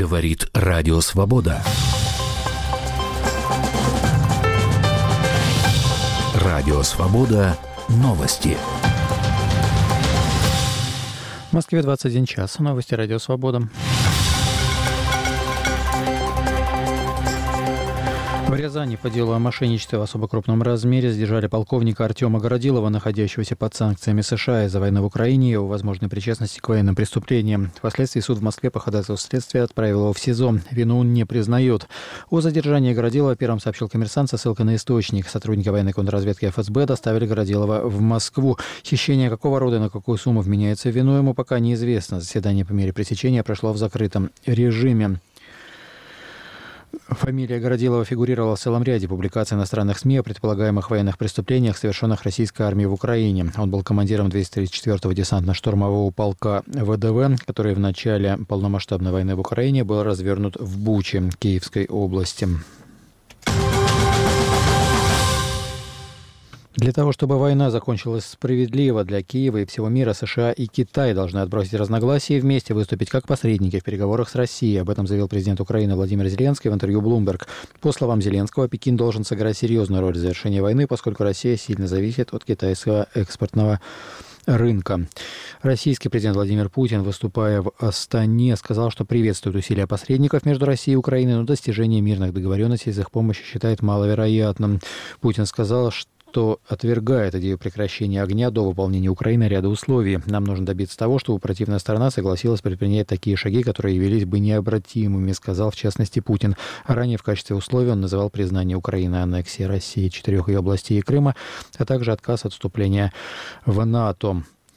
Говорит Радио Свобода. Радио Свобода. Новости. В Москве 21 час. Новости Радио Свобода. В Рязани по делу о мошенничестве в особо крупном размере задержали полковника Артема Городилова, находящегося под санкциями США из-за войны в Украине и его возможной причастности к военным преступлениям. Впоследствии суд в Москве по ходатайству следствия отправил его в СИЗО. Вину он не признает. О задержании Городилова первым сообщил «Коммерсант» со ссылкой на источник. Сотрудники военной контрразведки ФСБ доставили Городилова в Москву. Хищение какого рода и на какую сумму вменяется в вину, ему пока неизвестно. Заседание по мере пресечения прошло в закрытом режиме. Фамилия Городилова фигурировала в целом ряде публикаций иностранных СМИ о предполагаемых военных преступлениях, совершенных российской армией в Украине. Он был командиром 234-го десантно-штурмового полка ВДВ, который в начале полномасштабной войны в Украине был развернут в Буче, Киевской области. Для того, чтобы война закончилась справедливо для Киева и всего мира, США и Китай должны отбросить разногласия и вместе выступить как посредники в переговорах с Россией. Об этом заявил президент Украины Владимир Зеленский в интервью Bloomberg. По словам Зеленского, Пекин должен сыграть серьезную роль в завершении войны, поскольку Россия сильно зависит от китайского экспортного рынка. Российский президент Владимир Путин, выступая в Астане, сказал, что приветствует усилия посредников между Россией и Украиной, но достижение мирных договоренностей с их помощью считает маловероятным. Путин сказал, что отвергает идею прекращения огня до выполнения Украины ряда условий. Нам нужно добиться того, чтобы противная сторона согласилась предпринять такие шаги, которые явились бы необратимыми, сказал в частности Путин. Ранее в качестве условий он называл признание Украины аннексии России 4 ее областей и Крыма, а также отказ от вступления в НАТО.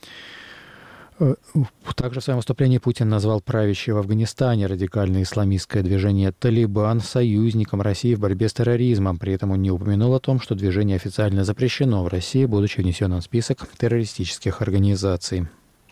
Также в своем выступлении Путин назвал правящее в Афганистане радикальное исламистское движение «Талибан» союзником России в борьбе с терроризмом. При этом он не упомянул о том, что движение официально запрещено в России, будучи внесенным в список террористических организаций.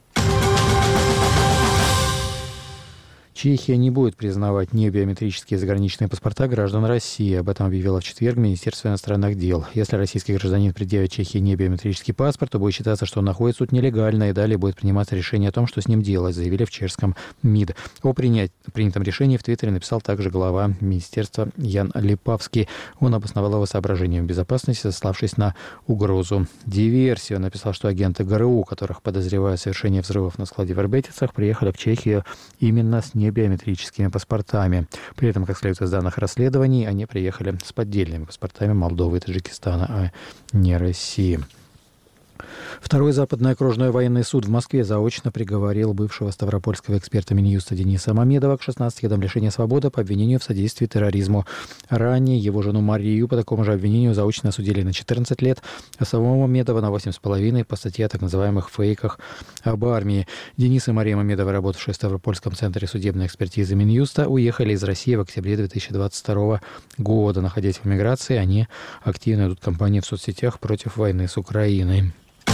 Чехия не будет признавать небиометрические заграничные паспорта граждан России. Об этом объявило в четверг Министерство иностранных дел. Если российский гражданин предъявит Чехии небиометрический паспорт, то будет считаться, что он находится тут нелегально, и далее будет приниматься решение о том, что с ним делать, заявили в чешском МИД. О принятом решении в Твиттере написал также глава министерства Ян Липавский. Он обосновал его соображением безопасности, сославшись на угрозу диверсии. Он написал, что агенты ГРУ, которых подозревают в совершении взрывов на складе в Эрбетицах, приехали в Чехию именно с биометрическими паспортами. При этом, как следует из данных расследований, они приехали с поддельными паспортами Молдовы и Таджикистана, а не России. Второй западный окружной военный суд в Москве заочно приговорил бывшего ставропольского эксперта Минюста Дениса Мамедова к 16 годам лишения свободы по обвинению в содействии терроризму. Ранее его жену Марию по такому же обвинению заочно осудили на 14 лет, а самого Мамедова на 8,5 по статье о так называемых фейках об армии. Денис и Мария Мамедовы, работавшие в Ставропольском центре судебной экспертизы Минюста, уехали из России в октябре 2022 года. Находясь в эмиграции, они активно ведут кампании в соцсетях против войны с Украиной.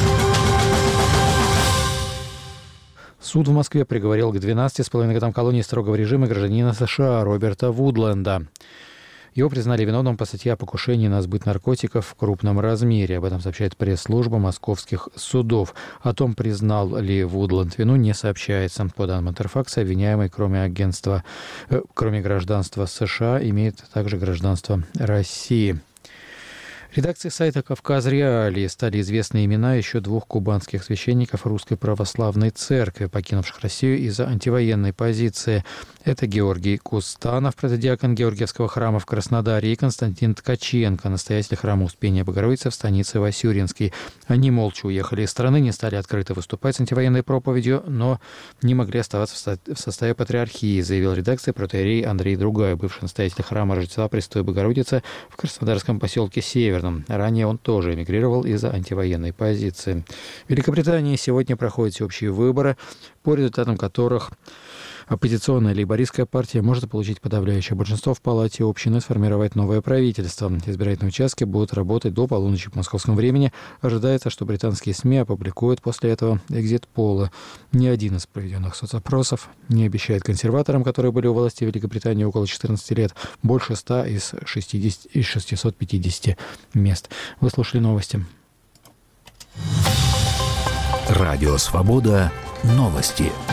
Суд в Москве приговорил к 12,5 годам колонии строгого режима гражданина США Роберта Вудленда. Его признали виновным по статье о покушении на сбыт наркотиков в крупном размере. Об этом сообщает пресс-служба московских судов. О том, признал ли Вудленд вину, не сообщается. По данным Интерфакса, обвиняемый, кроме гражданства США, имеет также гражданство России. Редакции сайта «Кавказ-Реалии» стали известны имена еще 2 кубанских священников Русской Православной Церкви, покинувших Россию из-за антивоенной позиции. Это Георгий Кустанов, протодиакон Георгиевского храма в Краснодаре, и Константин Ткаченко, настоятель храма Успения Богородицы в станице Васюринской. Они молча уехали из страны, не стали открыто выступать с антивоенной проповедью, но не могли оставаться в составе патриархии, заявил редакция протоиерей Андрей Другай, бывший настоятель храма Рождества Пресвятой Богородицы в краснодарском поселке Север. Ранее он тоже эмигрировал из-за антивоенной позиции. В Великобритании сегодня проходят всеобщие выборы, по результатам которых оппозиционная лейбористская партия может получить подавляющее большинство в Палате общин и сформировать новое правительство. Избирательные участки будут работать до полуночи по московскому времени. Ожидается, что британские СМИ опубликуют после этого экзит-полы. Ни один из проведенных соцопросов не обещает консерваторам, которые были у власти в Великобритании около 14 лет, больше 100 из 650 мест. Вы слушали новости. Радио «Свобода». Новости.